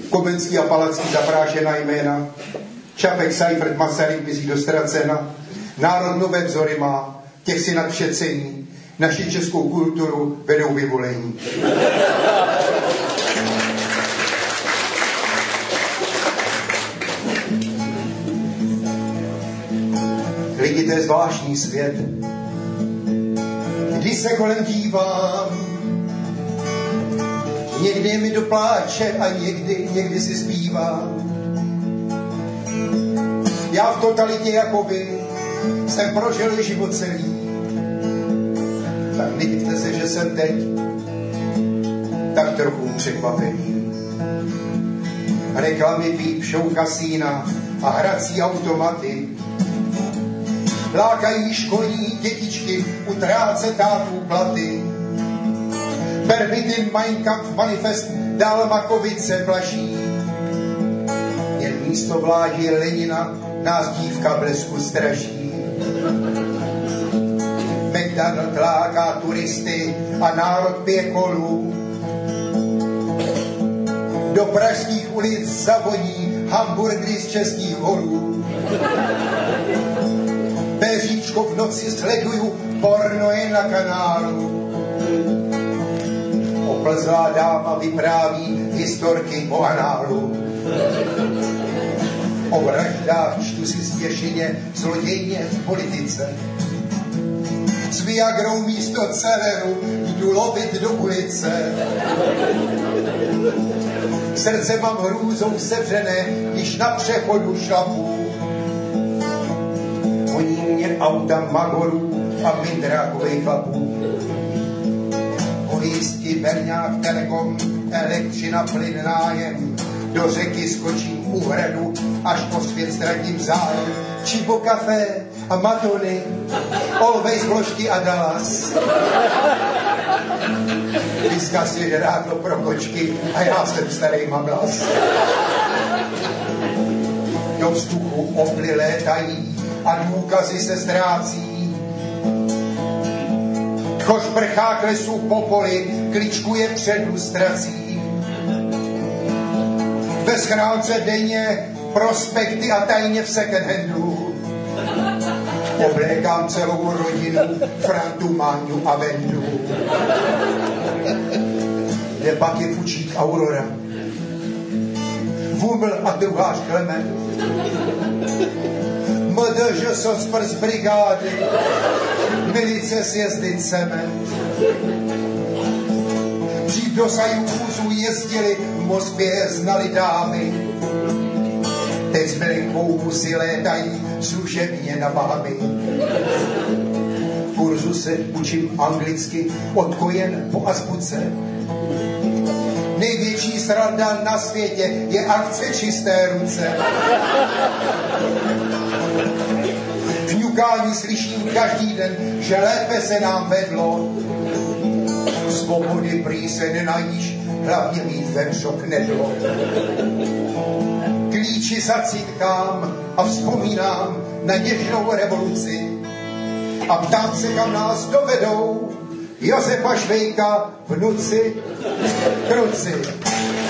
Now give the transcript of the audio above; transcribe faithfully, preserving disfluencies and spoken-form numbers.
Komenský a Palacký zaprášená jména, Čapek, Seifert, Masaryk mizí do ztracena, národ nové vzory má, těch si nad vše cení, naši českou kulturu vedou vyvolení. Lidi, to je zvláštní svět. Když se kolem dívám, někdy mi dopláče a někdy, někdy si zpívám. Já v totalitě jako vy jsem prožil život celý. Tak nedivte se, že jsem teď tak trochu překvapený. Reklamy, píp, show, kasína a hrací automaty lákají školní dětičky utrácet tátů platy. Pervitin, Mein Kampf, manifest, dál Makovice plaší. Jen místo vládi Lenina nás dívka blesku straší. McDonald láká turisty a národ pije kolu. Do pražských ulic zavoní hamburgery z českých holů. Beříčko v noci sleduju, porno je na kanálu. Oplzlá dáma vypráví historky o análu. O vraždách čtu si stěšině zlodějně v politice. S Viagrou místo Celeru jdu lovit do ulice. Srdce mám hrůzou sevřené, když na přechodu šlapu. Honí mě auta Magorů a mindrákovej chlapů. Pojistky, berňák, telekom, elektřina, plyn, nájem. Do řeky skočím u hradu, až po svět ztratím zájem. Čibo kafe a matony, Always vložky a Dallas. Vyska si žrádlo pro kočky a já jsem starý mamlas. Do vzduchu obly létají a důkazy se ztrácí. Tchož prchá k lesu po poli, kličkuje před lustrací. Ve schránce denně prospekty a tajně v second handu. Oblékám celou rodinu, Frantu, Máňu a Vendu. Kde pak je fučík Aurora, Vůbl a druhář Klement. M D Ž Sosper z brigády, milice sjezdit cement. Dřív do Sajúzu jezdili, v Moskvě znali dámy. Teď s Milenkou kusy létají služebně na Bahamy. V kurzu se učím anglicky od kojen po azbuce. Největší sranda na světě je akce čisté ruce. Kňukání slyším každý den, že lépe se nám vedlo. Svobody prý se nenajíš, hlavně mít vepřok nedlo. Klíči zacítkám a vzpomínám na něžnou revoluci a ptám se, kam nás dovedou Josefa Švejka, vnuci, kruci.